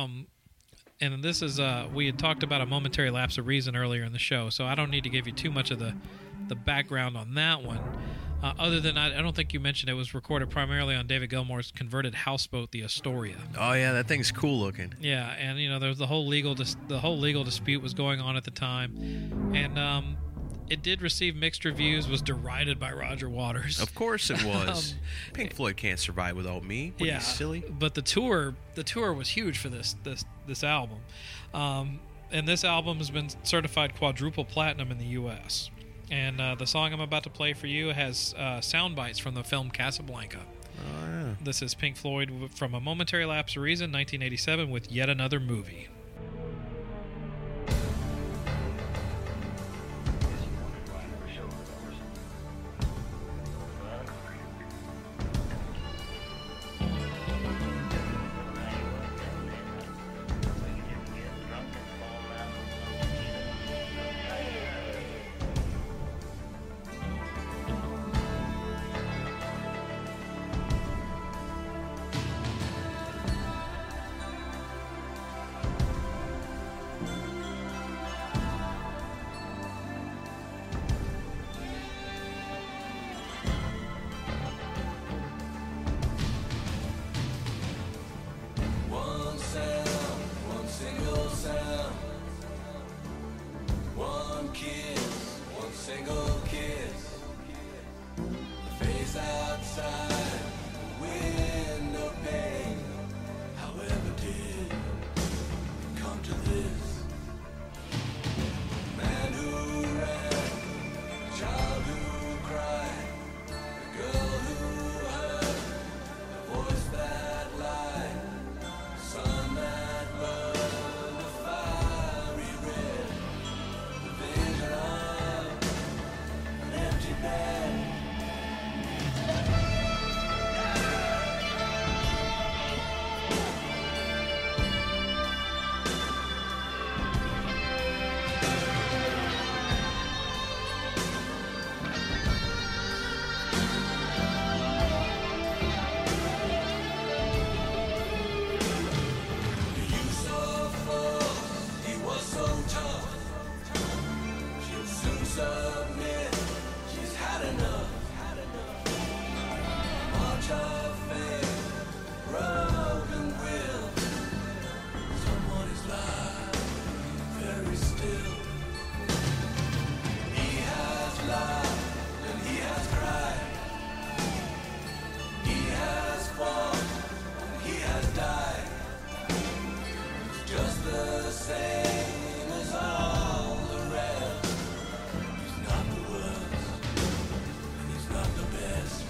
And this is we had talked about A Momentary Lapse of Reason earlier in the show, so I don't need to give you too much of the background on that one. Other than I don't think you mentioned it was recorded primarily on David Gilmour's converted houseboat, the Astoria. Oh, yeah, that thing's cool looking. Yeah, and there was the whole legal dispute was going on at the time, and it did receive mixed reviews. Was derided by Roger Waters. Of course it was. Pink Floyd can't survive without me. What, are you silly? But the tour was huge for this album, and this album has been certified quadruple platinum in the U.S. And the song I'm about to play for you has sound bites from the film Casablanca. Oh, yeah. This is Pink Floyd from A Momentary Lapse of Reason, 1987, with Yet Another Movie. One sound, one single sound. One kiss, one single kiss. The face outside, the window pane. However did it come to this? Man who ran, a child who cried, a girl who heard, a voice that lied. Sun that burned a fiery red, the vision of an empty bed. The use of force, he was so tough. She'll soon submit, she's had enough. March of fate, broken will. Someone is lying very still. He has laughed and he has cried. He has fought and he has died. Just the same as all the rest. He's not the worst, and he's not the best.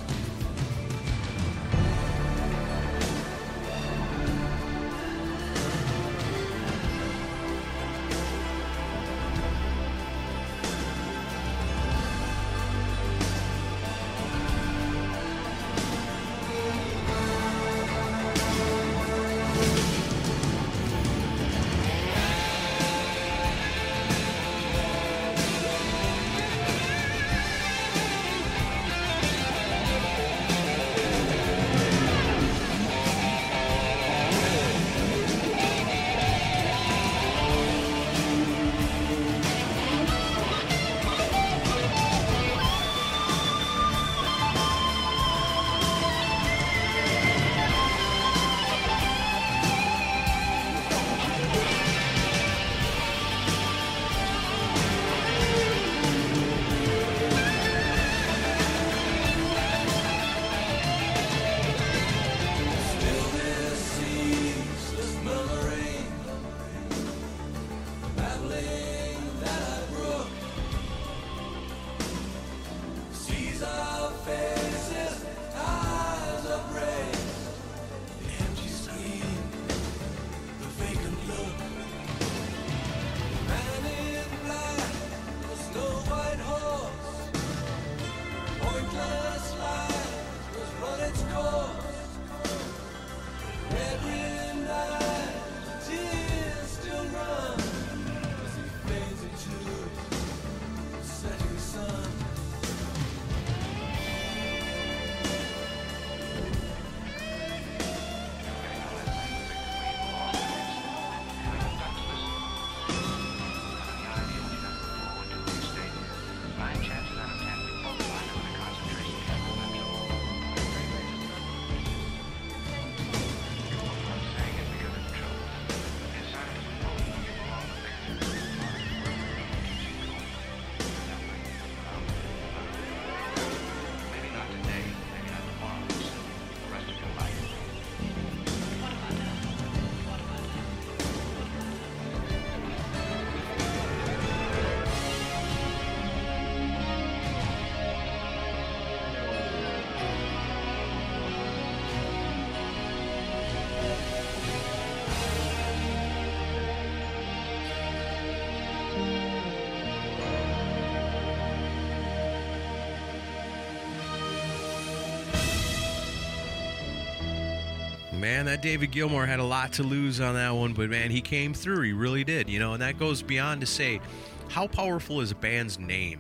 Man, that David Gilmour had a lot to lose on that one, but man, he came through. He really did, and that goes beyond to say how powerful is a band's name.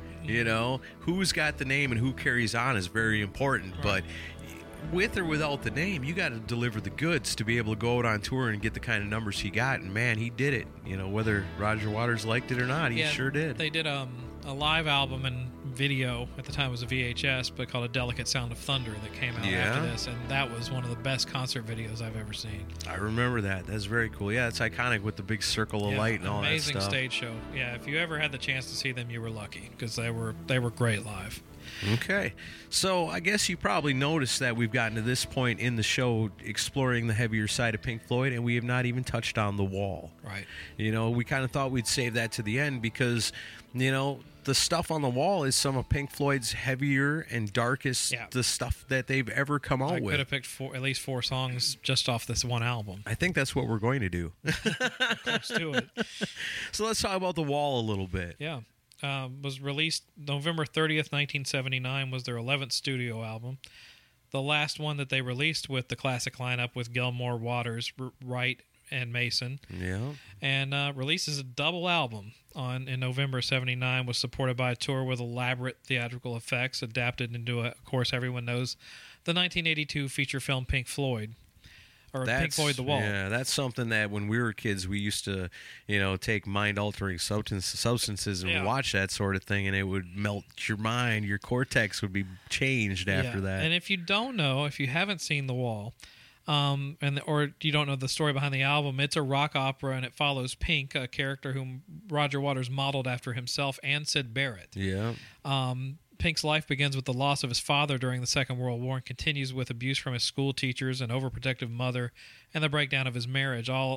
Who's got the name and who carries on is very important, but with or without the name, you got to deliver the goods to be able to go out on tour and get the kind of numbers he got, and man, he did it. Whether Roger Waters liked it or not, he sure did. They did a live album and video, at the time it was a VHS, but called A Delicate Sound of Thunder, that came out after this, and that was one of the best concert videos I've ever seen. I remember that. That's very cool. Yeah, it's iconic with the big circle of light and all that stuff. Amazing stage show. Yeah, if you ever had the chance to see them, you were lucky, because they were great live. Okay, so I guess you probably noticed that we've gotten to this point in the show exploring the heavier side of Pink Floyd, and we have not even touched on The Wall. Right. We kind of thought we'd save that to the end because, the stuff on The Wall is some of Pink Floyd's heavier and darkest, the stuff that they've ever come out with. I could have picked at least 4 songs just off this one album. I think that's what we're going to do. Close to it. So let's talk about The Wall a little bit. Yeah. Was released November 30th, 1979, was their 11th studio album. The last one that they released with the classic lineup with Gilmour, Waters, Wright, and Mason. Yeah. And releases a double album in November 79, was supported by a tour with elaborate theatrical effects adapted into, of course, everyone knows, the 1982 feature film Pink Floyd. Pink Floyd The Wall. Yeah, that's something that when we were kids, we used to, take mind-altering substances and watch that sort of thing, and it would melt your mind. Your cortex would be changed after that. And if you don't know, if you haven't seen The Wall, or you don't know the story behind the album, it's a rock opera, and it follows Pink, a character whom Roger Waters modeled after himself and Syd Barrett. Yeah. Pink's life begins with the loss of his father during the Second World War and continues with abuse from his school teachers, an overprotective mother, and the breakdown of his marriage, all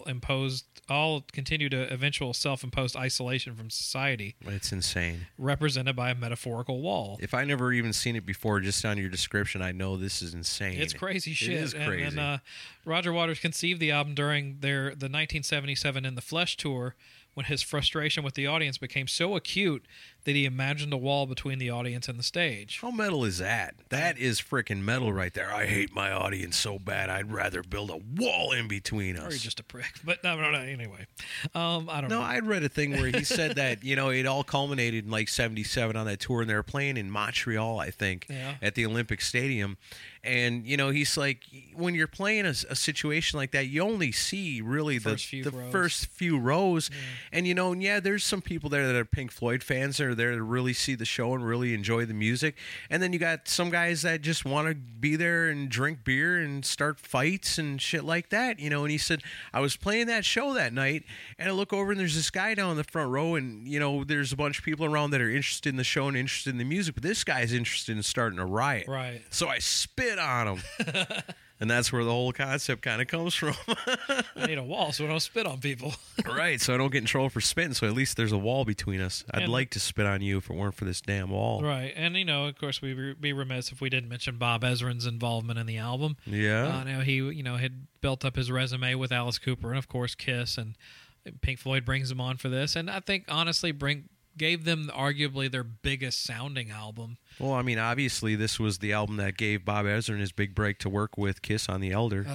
continue to eventual self-imposed isolation from society. It's insane. Represented by a metaphorical wall. If I never even seen it before, just on your description, I know this is insane. It's crazy shit. It is crazy. And Roger Waters conceived the album during the 1977 In the Flesh tour, when his frustration with the audience became so acute that he imagined a wall between the audience and the stage. How metal is that? That is freaking metal right there. I hate my audience so bad, I'd rather build a wall in between us. Or you're just a prick. But no, anyway. I don't know. No, I'd read a thing where he said that, it all culminated in like 77 on that tour, and they were playing in Montreal, I think, at the Olympic Stadium. And, he's like, when you're playing a situation like that, you only see really the first few rows. Yeah. And, there's some people there that are Pink Floyd fans that are there to really see the show and really enjoy the music. And then you got some guys that just want to be there and drink beer and start fights and shit like that, And he said, I was playing that show that night, and I look over and there's this guy down in the front row, and, there's a bunch of people around that are interested in the show and interested in the music, but this guy's interested in starting a riot. Right. So I spit on him. And that's where the whole concept kind of comes from. I need a wall so I don't spit on people. Right, so I don't get in trouble for spitting, so at least there's a wall between us. I'd like to spit on you if it weren't for this damn wall. Right, and, of course, we'd be remiss if we didn't mention Bob Ezrin's involvement in the album. Yeah. He, had built up his resume with Alice Cooper and, of course, Kiss, and Pink Floyd brings him on for this, and I think, honestly, gave them arguably their biggest sounding album. Well, I mean, obviously, this was the album that gave Bob Ezrin his big break to work with Kiss on The Elder.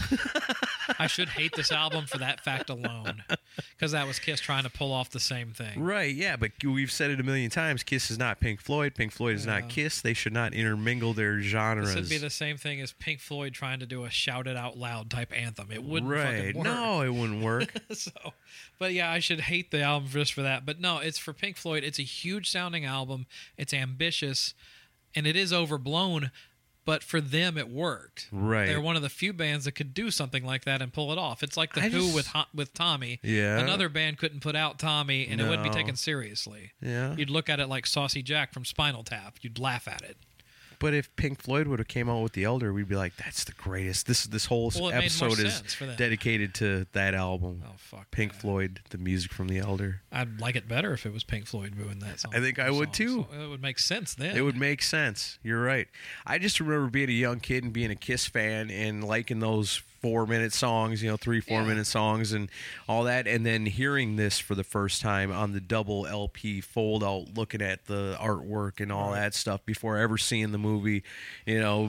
I should hate this album for that fact alone, because that was Kiss trying to pull off the same thing. Right, yeah, but we've said it a million times. Kiss is not Pink Floyd. Pink Floyd is not Kiss. They should not intermingle their genres. This would be the same thing as Pink Floyd trying to do a shout it out loud type anthem. It wouldn't fucking work. No, it wouldn't work. But yeah, I should hate the album just for that. But no, it's for Pink Floyd. It's a huge sounding album. It's ambitious, and it is overblown. But for them, it worked. Right. They're one of the few bands that could do something like that and pull it off. It's like the Who with Tommy. Yeah. Another band couldn't put out Tommy, and it wouldn't be taken seriously. Yeah. You'd look at it like Saucy Jack from Spinal Tap. You'd laugh at it. But if Pink Floyd would have came out with The Elder, we'd be like, that's the greatest. This whole episode is dedicated to that album. Oh, fuck. Pink Floyd, the music from The Elder. I'd like it better if it was Pink Floyd doing that song. I think I would too. So it would make sense then. It would make sense. You're right. I just remember being a young kid and being a Kiss fan and liking those 4-minute songs, 3-4 minute songs and all that, and then hearing this for the first time on the double LP fold out, looking at the artwork and all that stuff before ever seeing the movie,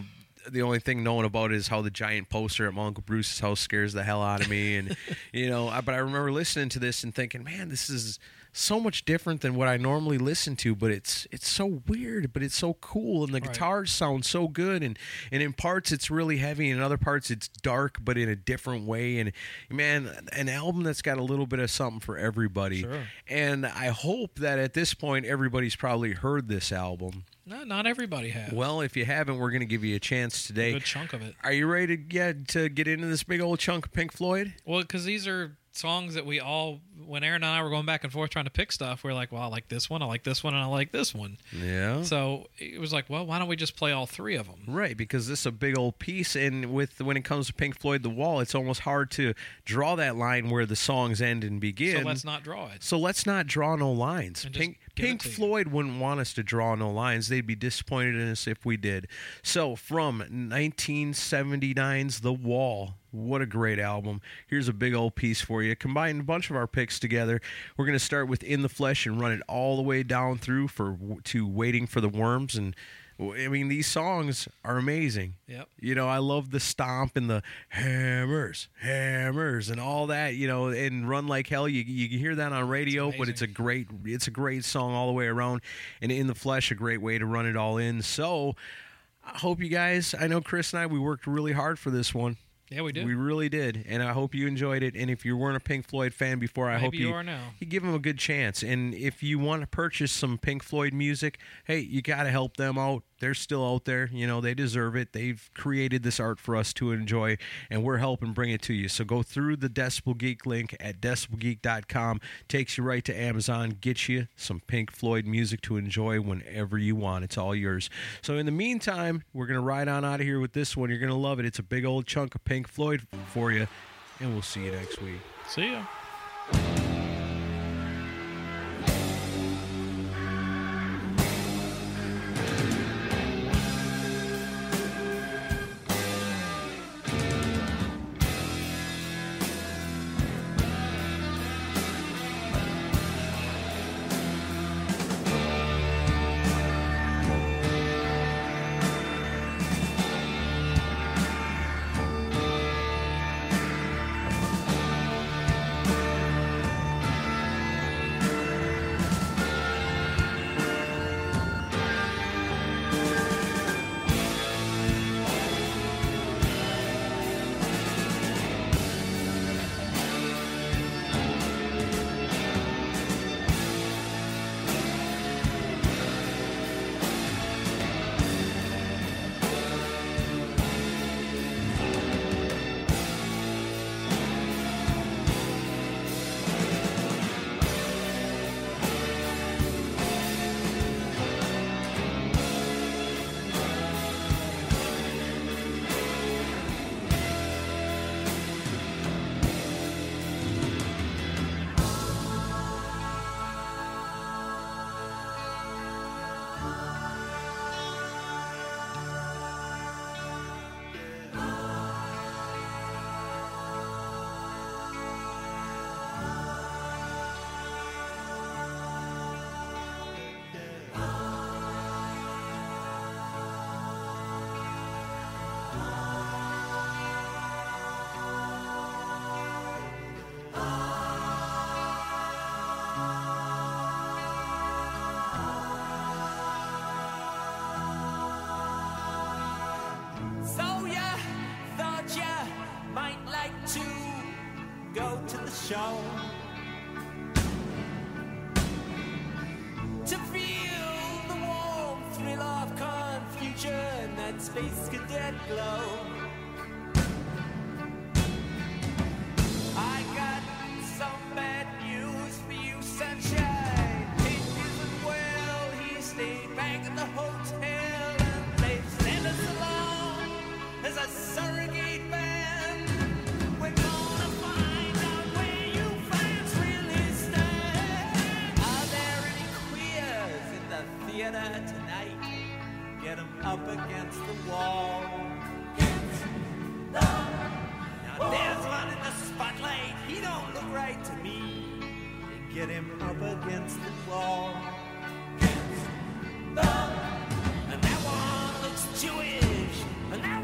the only thing known about it is how the giant poster at my Uncle Bruce's house scares the hell out of me. And, but I remember listening to this and thinking, man, this is so much different than what I normally listen to, but it's so weird, but it's so cool, and the guitars sound so good, and in parts it's really heavy, and in other parts it's dark, but in a different way. And man, an album that's got a little bit of something for everybody. Sure. And I hope that at this point everybody's probably heard this album. No, not everybody has. Well, if you haven't, we're going to give you a chance today. A good chunk of it. Are you ready to get into this big old chunk of Pink Floyd? Well, because these are songs that we all, when Aaron and I were going back and forth trying to pick stuff, we were like, well, I like this one, I like this one, and I like this one. Yeah. So it was like, well, why don't we just play all three of them? Right, because this is a big old piece, and when it comes to Pink Floyd, The Wall, it's almost hard to draw that line where the songs end and begin. So let's not draw it. So let's not draw no lines. Pink to Floyd wouldn't want us to draw no lines. They'd be disappointed in us if we did. So from 1979's The Wall, what a great album. Here's a big old piece for you. Combine a bunch of our picks together. We're going to start with In the Flesh and run it all the way down through to Waiting for the Worms. And I mean, these songs are amazing. Yep. I love the stomp and the hammers, and all that, and Run Like Hell. You hear that on radio, but it's a great song all the way around. And In the Flesh, a great way to run it all in. So I hope you guys, I know Chris and I, we worked really hard for this one. Yeah, we did. We really did, and I hope you enjoyed it. And if you weren't a Pink Floyd fan before, I hope you are now. You give them a good chance. And if you want to purchase some Pink Floyd music, hey, you got to help them out. They're still out there. They deserve it. They've created this art for us to enjoy, and we're helping bring it to you. So go through the Decibel Geek link at decibelgeek.com. Takes you right to Amazon. Gets you some Pink Floyd music to enjoy whenever you want. It's all yours. So in the meantime, we're going to ride on out of here with this one. You're going to love it. It's a big old chunk of Pink Floyd for you, and we'll see you next week. See ya. show to feel the warm thrill of confusion, that space cadet glow. I got some bad news for you, sunshine. It isn't well. He stayed back at the hotel and played Santa along as a surrogate band. We're gonna find out where you fans really stand. Are there any queers in the theater tonight? Get 'em up against the wall. Now there's one in the spotlight. He don't look right to me. Get him up against the wall. And that one looks Jewish. And that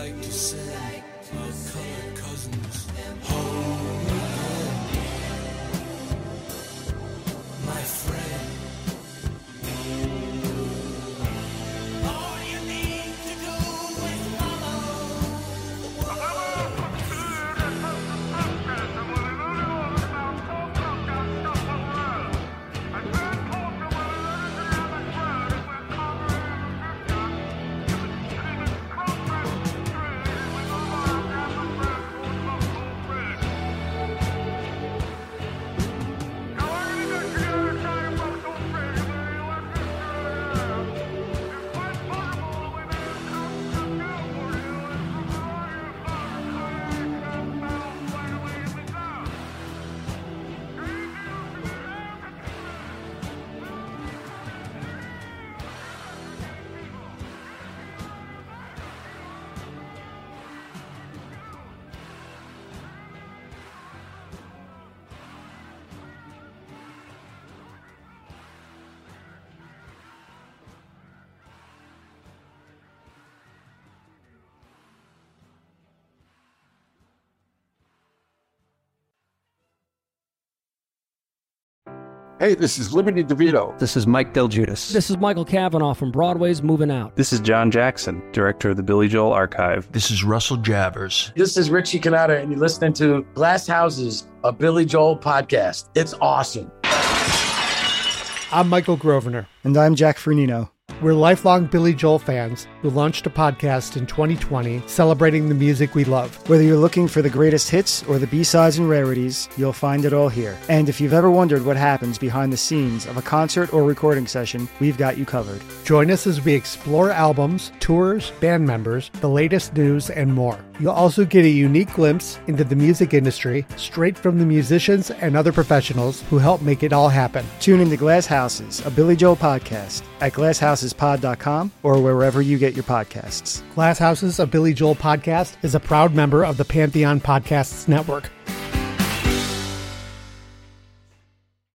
like to send my colored cousins home again. My friend, all you need to do is Hey, this is Liberty DeVito. This is Mike Del Giudice. This is Michael Cavanaugh from Broadway's Moving Out. This is John Jackson, director of the Billy Joel Archive. This is Russell Javers. This is Richie Cannata, and you're listening to Glass Houses, a Billy Joel podcast. It's awesome. I'm Michael Grosvenor. And I'm Jack Fernino. We're lifelong Billy Joel fans who launched a podcast in 2020 celebrating the music we love. Whether you're looking for the greatest hits or the B-sides and rarities, you'll find it all here. And if you've ever wondered what happens behind the scenes of a concert or recording session, we've got you covered. Join us as we explore albums, tours, band members, the latest news, and more. You'll also get a unique glimpse into the music industry straight from the musicians and other professionals who help make it all happen. Tune into Glass Houses, a Billy Joel podcast at glasshousespod.com or wherever you get your podcasts. Glass Houses, a Billy Joel podcast is a proud member of the Pantheon Podcasts Network.